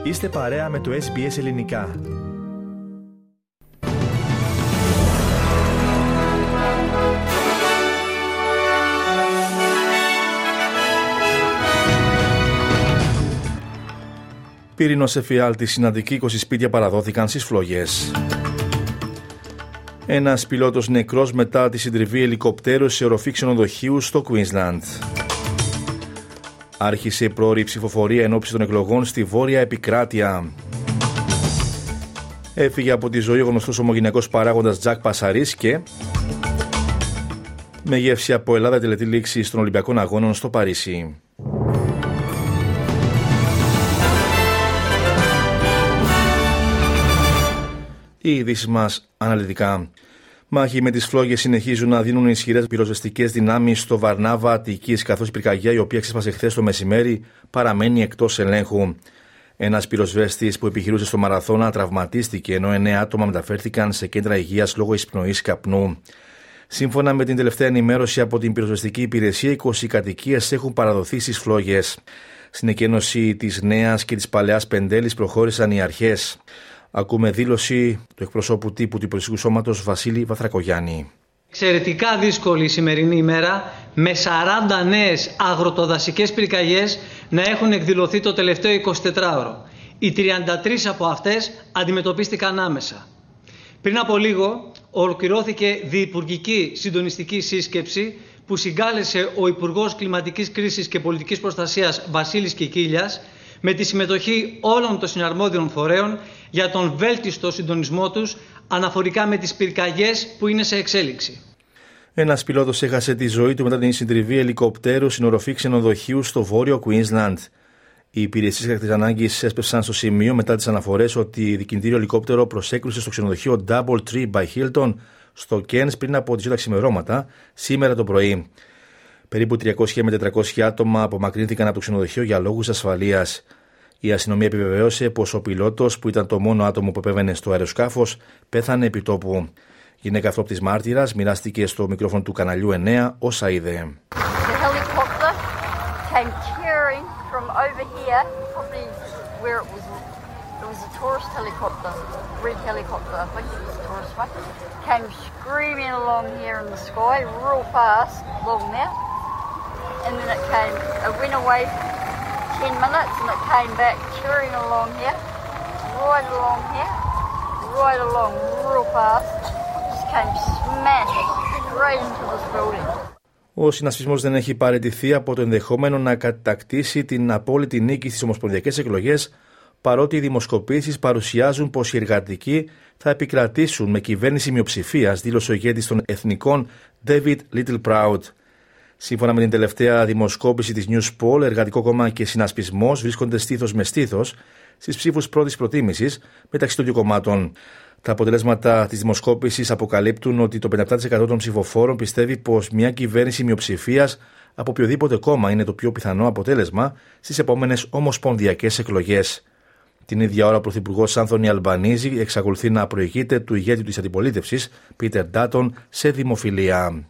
Είστε παρέα με το SBS Ελληνικά. Πύρινος εφιάλτης, συναντική 20 σπίτια παραδόθηκαν στις φλόγες. Ένας πιλότος νεκρός μετά τη συντριβή ελικοπτέρου σε οροφή ξενοδοχείου στο Queensland. Άρχισε η πρόωρη ψηφοφορία ενόψει των εκλογών στη Βόρεια Επικράτεια. Έφυγε από τη ζωή ο γνωστός ομογενειακός παράγοντας Τζακ Πασαρίς και με γεύση από Ελλάδα η τελετή λήξη των Ολυμπιακών Αγώνων στο Παρίσι. Οι ειδήσεις μας αναλυτικά. Μάχοι με τις φλόγες συνεχίζουν να δίνουν ισχυρές πυροσβεστικές δυνάμεις στο Βαρνάβα Αττικής, καθώς η πυρκαγιά, η οποία ξέσπασε χθες το μεσημέρι, παραμένει εκτός ελέγχου. Ένας πυροσβέστης που επιχειρούσε στο Μαραθώνα τραυματίστηκε, ενώ 9 άτομα μεταφέρθηκαν σε κέντρα υγείας λόγω εισπνοής καπνού. Σύμφωνα με την τελευταία ενημέρωση από την πυροσβεστική υπηρεσία, 20 κατοικίες έχουν παραδοθεί στις φλόγες. Στην εκένωση της Νέας και της Παλαιάς Πεντέλης προχώρησαν οι αρχές. Ακούμε δήλωση του εκπροσώπου τύπου του Υπουργικού Σώματος Βασίλη Βαθρακογιάννη. Εξαιρετικά δύσκολη η σημερινή ημέρα, με 40 νέες αγροτοδασικές πυρκαγιές να έχουν εκδηλωθεί το τελευταίο 24ωρο. Οι 33 από αυτές αντιμετωπίστηκαν άμεσα. Πριν από λίγο ολοκληρώθηκε διυπουργική συντονιστική σύσκεψη που συγκάλεσε ο Υπουργός Κλιματικής Κρίσης και Πολιτικής Προστασίας Βασίλης Κικίλιας, με τη συμμετοχή όλων των συναρμόδιων φορέων για τον βέλτιστο συντονισμό τους αναφορικά με τις πυρκαγιές που είναι σε εξέλιξη. Ένας πιλότος έχασε τη ζωή του μετά την συντριβή ελικοπτέρου στην οροφή ξενοδοχείου στο βόρειο Queensland. Οι υπηρεσίες έκτακτης ανάγκης έσπευσαν στο σημείο μετά τις αναφορές ότι δικινητήριο ελικόπτερο προσέκρουσε στο ξενοδοχείο Doubletree by Hilton στο Cairns πριν από τις 2 τα ξημερώματα σήμερα το πρωί. Περίπου 300 με 400 άτομα απομακρύνθηκαν από το ξενοδοχείο για λόγους ασφαλείας. Η αστυνομία επιβεβαίωσε πως ο πιλότος, που ήταν το μόνο άτομο που επέβαινε στο αεροσκάφος, πέθανε επί τόπου. Γυναίκα αυτόπτης μάρτυρας μοιράστηκε στο μικρόφωνο του καναλιού 9 όσα είδε. And then it went away 10 minutes and it came back cheering along here, right along real fast, just came smash straight into this building. Ο συνασπισμός δεν έχει παραιτηθεί από το ενδεχόμενο να κατακτήσει την απόλυτη νίκη στις ομοσπονδιακές εκλογές, παρότι οι δημοσκοπήσεις παρουσιάζουν πως οι εργατικοί θα επικρατήσουν με κυβέρνηση μειοψηφίας, δήλωσε ο ηγέτης των Εθνικών David Littleproud. Σύμφωνα με την τελευταία δημοσκόπηση της Newspoll, Εργατικό Κόμμα και Συνασπισμός βρίσκονται στήθος με στήθος στις ψήφους πρώτης προτίμησης μεταξύ των δύο κομμάτων. Τα αποτελέσματα της δημοσκόπησης αποκαλύπτουν ότι το 57% των ψηφοφόρων πιστεύει πως μια κυβέρνηση μειοψηφίας από οποιοδήποτε κόμμα είναι το πιο πιθανό αποτέλεσμα στις επόμενες ομοσπονδιακές εκλογές. Την ίδια ώρα ο Πρωθυπουργός Άνθονι Αλμπανίζη εξακολουθεί να προηγείται του ηγέτη της αντιπολίτευσης, Πίτερ Ντάτον, σε δημοφιλία.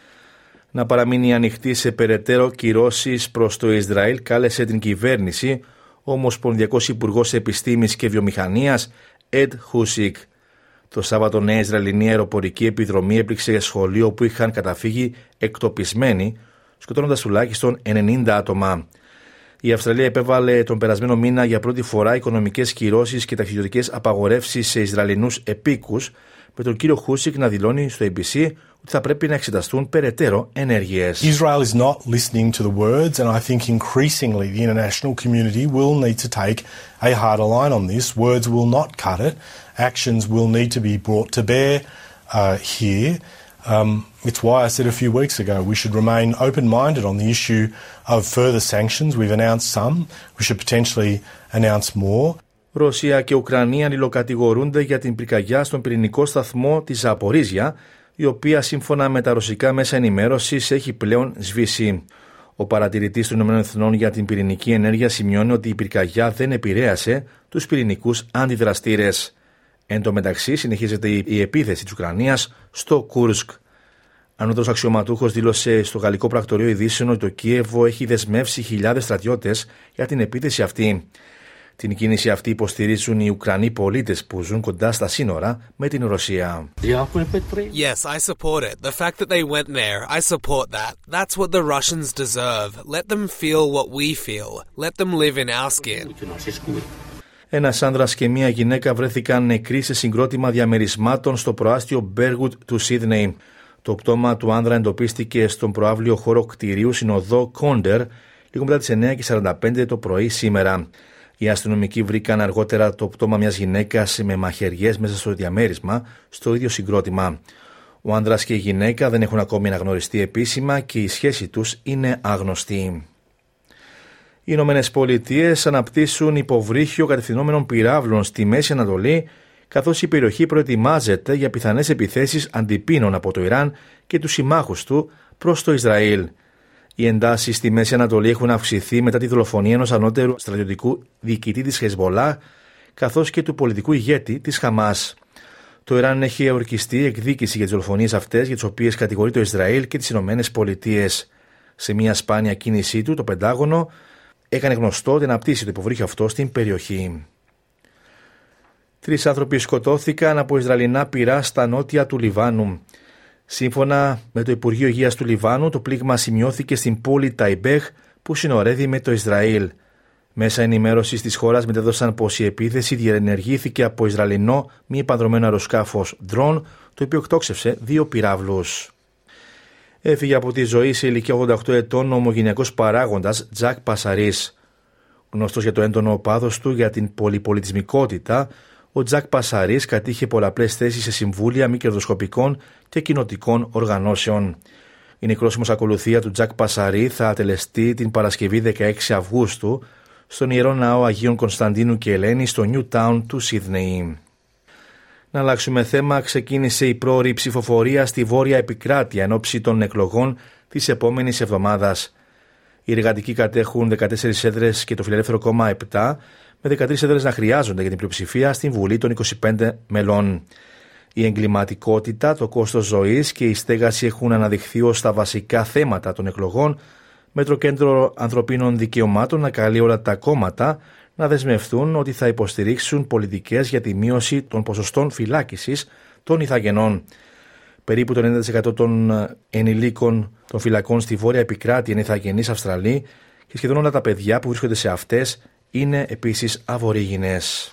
Να παραμείνει ανοιχτή σε περαιτέρω κυρώσεις προς το Ισραήλ κάλεσε την κυβέρνηση ο Ομοσπονδιακός Υπουργός Επιστήμης και Βιομηχανίας Εντ Χούσικ. Το Σάββατο νέα Ισραηλινή αεροπορική επιδρομή έπληξε σχολείο που είχαν καταφύγει εκτοπισμένοι, σκοτώνοντας τουλάχιστον 90 άτομα. Η Αυστραλία επέβαλε τον περασμένο μήνα για πρώτη φορά οικονομικές κυρώσεις και ταξιδιωτικές απαγορεύσεις σε Ισραηλινούς επίκους, με τον κύριο Χούσικ να δηλώνει στο ABC ότι θα πρέπει να εξεταστούν περαιτέρω ενέργειες. Israel is not listening to the words and I think increasingly the international community will need to take a harder line on this. Words will not cut it. Actions will need to be brought to bear here. It's why I said a few weeks ago we should remain open-minded on the issue of further sanctions. We've announced some. We should potentially announce more. Ρωσία και Ουκρανία αλληλοκατηγορούνται για την πυρκαγιά στον πυρηνικό σταθμό της Ζαπορίζια, η οποία σύμφωνα με τα ρωσικά μέσα ενημέρωσης έχει πλέον σβήσει. Ο παρατηρητής των ΗΠΑ για την πυρηνική ενέργεια σημειώνει ότι η πυρκαγιά δεν επηρέασε τους πυρηνικούς αντιδραστήρες. Εν τω μεταξύ συνεχίζεται η επίθεση της Ουκρανίας στο Κούρσκ. Ανώτερος αξιωματούχος δήλωσε στο γαλλικό πρακτορείο ειδήσεων ότι το Κίεβο έχει δεσμεύσει χιλιάδες στρατιώτες για την επίθεση αυτή. Την κίνηση αυτή υποστηρίζουν οι Ουκρανοί πολίτες που ζουν κοντά στα σύνορα με την Ρωσία. Yes, I support it. The fact that they went there, I support that. That's what the Russians deserve. Let them feel what we feel. Let them live in our skin. Ένας άνδρας και μία γυναίκα βρέθηκαν νεκροί σε συγκρότημα διαμερισμάτων στο προάστιο Μπέργουτ του Σίδνεϊ. Το πτώμα του άνδρα εντοπίστηκε στον προαύλιο χώρο κτηρίου στην οδό Κόντερ λίγο μετά τις 9:45 το πρωί σήμερα. Οι αστυνομικοί βρήκαν αργότερα το πτώμα μιας γυναίκας με μαχαιριές μέσα στο διαμέρισμα στο ίδιο συγκρότημα. Ο άνδρας και η γυναίκα δεν έχουν ακόμη αναγνωριστεί επίσημα και η σχέση τους είναι άγνωστη. Οι Ηνωμένες Πολιτείες αναπτύσσουν υποβρύχιο κατευθυνόμενων πυράβλων στη Μέση Ανατολή, καθώς η περιοχή προετοιμάζεται για πιθανές επιθέσεις αντιπίνων από το Ιράν και τους συμμάχους του προς το Ισραήλ. Οι εντάσεις στη Μέση Ανατολή έχουν αυξηθεί μετά τη δολοφονία ενός ανώτερου στρατιωτικού διοικητή της Χεσμολάχ, καθώς και του πολιτικού ηγέτη της Χαμάς. Το Ιράν έχει εορκιστεί εκδίκηση για τις δολοφονίες αυτές, για τις οποίες κατηγορεί το Ισραήλ και τις Ηνωμένες Πολιτείες. Σε μια σπάνια κίνησή του, το Πεντάγωνο έκανε γνωστό ότι αναπτύσσει το υποβρύχιο αυτό στην περιοχή. 3 άνθρωποι σκοτώθηκαν από Ισραηλινά πυρά στα νότια του Λιβάνου. Σύμφωνα με το Υπουργείο Υγείας του Λιβάνου, το πλήγμα σημειώθηκε στην πόλη Ταϊμπέχ που συνορεύει με το Ισραήλ. Μέσα ενημέρωσης της χώρας μετέδωσαν πως η επίθεση διενεργήθηκε από Ισραηλινό μη επανδρωμένο αεροσκάφος ντρόν, το οποίο εκτόξευσε 2 πυράβλους. Έφυγε από τη ζωή σε ηλικία 88 ετών ο ομογενειακός παράγοντας Τζακ Πασαρίς. Γνωστός για το έντονο πάθος του για την πολυπολιτισμικότητα, ο Τζακ Πασαρίς κατήχε πολλαπλές θέσεις σε συμβούλια μη κερδοσκοπικών και κοινοτικών οργανώσεων. Η νεκρόσιμος ακολουθία του Τζακ Πασαρί θα ατελεστεί την Παρασκευή 16 Αυγούστου στον Ιερό Ναό Αγίων Κωνσταντίνου και Ελένη στο Newtown του Σίδνεϊ. Να αλλάξουμε θέμα. Ξεκίνησε η πρόωρη ψηφοφορία στη Βόρεια Επικράτεια εν ώψη των εκλογών της επόμενης εβδομάδας. Οι εργατικοί κατέχουν 14 έδρες και το Φιλελεύθερο Κόμμα 7, με 13 έδρες να χρειάζονται για την πλειοψηφία στην Βουλή των 25 μελών. Η εγκληματικότητα, το κόστος ζωής και η στέγαση έχουν αναδειχθεί ως τα βασικά θέματα των εκλογών, με το Κέντρο Ανθρωπίνων Δικαιωμάτων να καλεί όλα τα κόμματα να δεσμευτούν ότι θα υποστηρίξουν πολιτικές για τη μείωση των ποσοστών φυλάκισης των ηθαγενών. Περίπου το 90% των ενηλίκων των φυλακών στη Βόρεια Επικράτεια είναι ηθαγενείς Αυστραλοί και σχεδόν όλα τα παιδιά που βρίσκονται σε αυτές είναι επίσης αβορίγινες.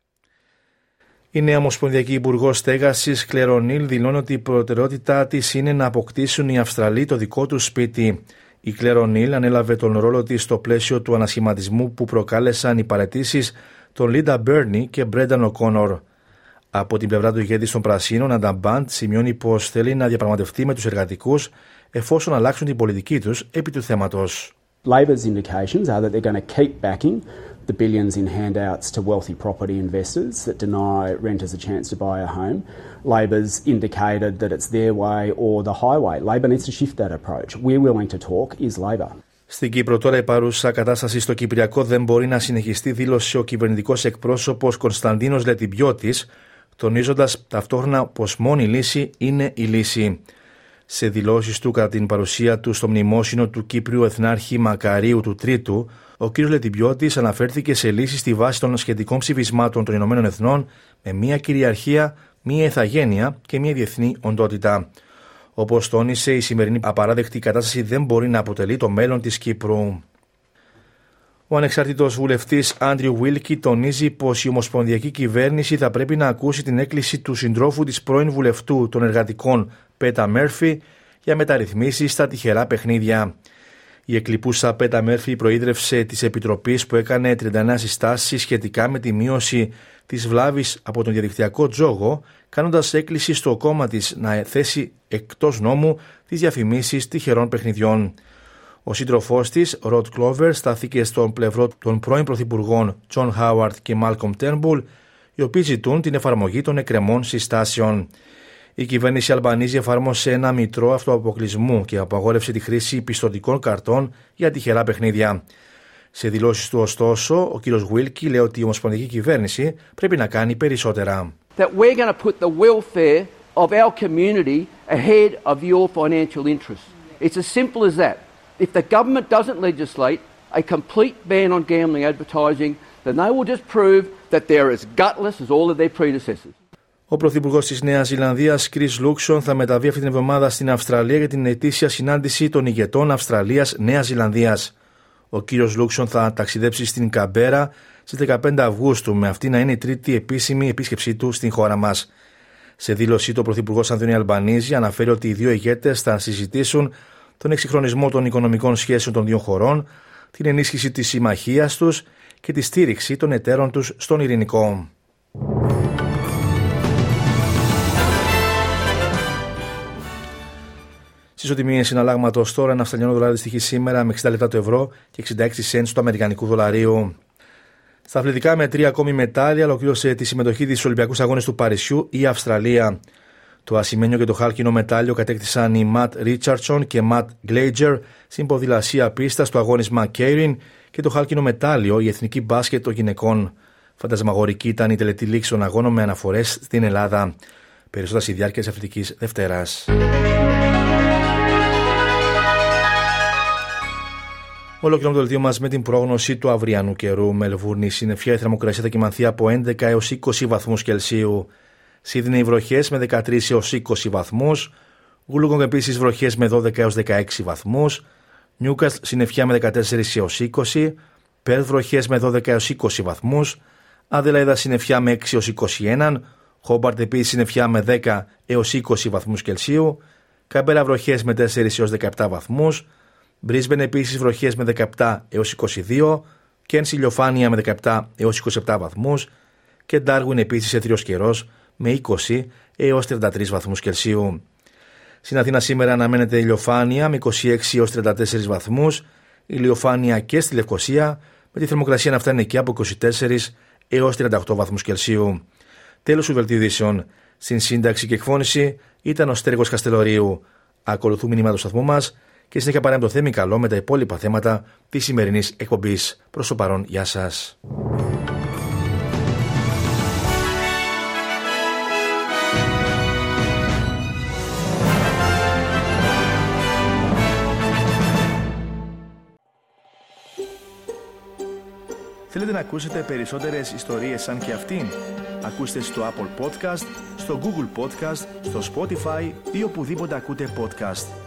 Η νέα Ομοσπονδιακή Υπουργός Στέγασης Κλέρ Ονίλ δηλώνει ότι η προτεραιότητά της είναι να αποκτήσουν οι Αυστραλοί το δικό τους σπίτι. Η Κλέρ Ονίλ ανέλαβε τον ρόλο της στο πλαίσιο του ανασχηματισμού που προκάλεσαν οι παραιτήσεις των Λίντα Μπέρνι και Μπρένταν Οκόνορ. Από την πλευρά του ηγέτη των Πρασίνων, Αντάμ Μπαντ σημειώνει πως θέλει να διαπραγματευτεί με τους εργατικούς εφόσον αλλάξουν την πολιτική τους επί του θέματος. Labor's indications are that they're going to keep backing the billions in handouts to wealthy property investors that deny renters a chance to buy a home. Labor's indicated that it's their way or the highway. Labor needs to shift that approach. We're willing to talk. Is Labor. Στην Κύπρο τώρα η παρούσα κατάσταση στο Κυπριακό δεν μπορεί να συνεχιστεί, δήλωσε ο κυβερνητικός εκπρόσωπος Κωνσταντίνος Λετιμπιώτης, τονίζοντας ταυτόχρονα πως μόνη λύση είναι η λύση. Σε δηλώσεις του κατά την παρουσία του στο μνημόσυνο του Κύπριου Εθνάρχη Μακαρίου του Τρίτου, ο κ. Λετιμπιώτης αναφέρθηκε σε λύσεις στη βάση των σχετικών ψηφισμάτων των Ηνωμένων Εθνών με μία κυριαρχία, μία ηθαγένεια και μία διεθνή οντότητα. Όπως τόνισε, η σημερινή απαράδεκτη κατάσταση δεν μπορεί να αποτελεί το μέλλον της Κύπρου. Ο ανεξάρτητος βουλευτής Άντριου Βίλκι τονίζει πως η ομοσπονδιακή κυβέρνηση θα πρέπει να ακούσει την έκκληση του συντρόφου της πρώην βουλευτού των εργατικών Πέτα Μέρφυ για μεταρρυθμίσεις στα τυχερά παιχνίδια. Η εκλειπούσα Πέτα Μέρφυ προείδρευσε της Επιτροπής που έκανε 39 συστάσεις σχετικά με τη μείωση της βλάβης από τον διαδικτυακό τζόγο, κάνοντας έκκληση στο κόμμα της να θέσει εκτός νόμου τις διαφημίσεις τυχερών παιχνιδιών. Ο σύντροφός της, Ροτ Κλόβερ, στάθηκε στον πλευρό των πρώην πρωθυπουργών Τζον Χάουαρντ και Μάλκομ Τέρνμπουλ, οι οποίοι ζητούν την εφαρμογή των εκκρεμών συστάσεων. Η κυβέρνηση Αλμπανίζη εφάρμοσε ένα μητρό αυτοαποκλεισμού και απαγόρευσε τη χρήση πιστωτικών καρτών για τυχερά παιχνίδια. Σε δηλώσεις του, ωστόσο, ο κ. Βίλκι λέει ότι η ομοσπονδιακή κυβέρνηση πρέπει να κάνει περισσότερα. That we're going to put the welfare of our community ahead of your financial interests. It's as simple as that. If the government doesn't legislate a complete ban on gambling advertising, then they will just prove that they're as gutless as all of their predecessors. Ο Πρωθυπουργός της Νέας Ζηλανδίας, Chris Luxon, θα μεταβεί αυτή την εβδομάδα στην Αυστραλία για την ετήσια συνάντηση των ηγετών Αυστραλίας-Νέας Ζηλανδίας. Ο κύριος Luxon θα ταξιδέψει στην Καμπέρα στις 15 Αυγούστου, με αυτή να είναι η τρίτη επίσημη επίσκεψή του στην χώρα μας. Σε δήλωσή του, ο Πρωθυπουργός Ανθόνι Αλμπανίζη αναφέρει ότι οι δύο ηγέτες θα συζητήσουν τον εξυγχρονισμό των οικονομικών σχέσεων των δύο χωρών, την ενίσχυση της συμμαχίας τους και τη στήριξη των εταίρων τους στον ειρηνικό. Στις ισοτιμίες συναλλάγματος τώρα, ένα αυστραλιανό δολάριο στοιχεί σήμερα με 60 λεπτά το ευρώ και 66 σέντς του αμερικανικού δολαρίου. Στα αθλητικά, με 3 ακόμη μετάλλια, ολοκλήρωσε τη συμμετοχή της στους Ολυμπιακούς Αγώνες του Παρισιού η Αυστραλία. Το ασημένιο και το χάλκινο μετάλλιο κατέκτησαν οι Ματ Ρίτσαρτσον και Ματ Γκλέιτζερ στην ποδηλασία πίστα στο αγώνισμα Κέιριν, και το χάλκινο μετάλλιο η εθνική μπάσκετ των γυναικών. Φαντασμαγορική ήταν η τελετή λήξη των αγώνων με αναφορές στην Ελλάδα. Περισσότερα στη διάρκεια της Αθλητικής Δευτέρας. Ολοκληρώνουμε το δελτίο μας με την πρόγνωση του αυριανού καιρού. Μελβούρνη, συννεφιά, η θερμοκρασία θα κυμανθεί από 11 έως 20 βαθμούς Κελσίου. Σίδνεϊ, βροχές με 13 έως 20 βαθμούς. Γουλούγκονγκ επίσης βροχές με 12 έως 16 βαθμούς. Νιούκαστλ, συννεφιά με 14 έως 20. Πέρθ, βροχές με 12 έως 20 βαθμούς. Αδελαίδα, συννεφιά με 6 έως 21. Χόμπαρτ επίσης συννεφιά με 10 έως 20 βαθμούς Κελσίου. Κάμπερα, βροχές με 4 έως 17 βαθμούς. Μπρίσμπεν επίσης βροχές με 17 έως 22, Κέρνς ηλιοφάνεια με 17 έως 27 βαθμούς και Ντάρουιν επίσης αιθριος καιρός με 20 έως 33 βαθμούς Κελσίου. Στην Αθήνα σήμερα αναμένεται ηλιοφάνεια με 26 έως 34 βαθμούς, ηλιοφάνεια και στη Λευκοσία, με τη θερμοκρασία να φτάνει εκεί από 24 έως 38 βαθμούς Κελσίου. Τέλος του δελτίου ειδήσεων. Στην σύνταξη και εκφώνηση ήταν ο Στέργος Καστελορίου. Ακολουθούν μηνύματα του σταθμού μας και συνέχεια παρέμβει το Θέμη Καλό με τα υπόλοιπα θέματα της σημερινής εκπομπής. Προς το παρόν, γεια σας. Θέλετε να ακούσετε περισσότερες ιστορίες σαν και αυτήν? Ακούστε στο Apple Podcast, στο Google Podcast, στο Spotify ή οπουδήποτε ακούτε podcast.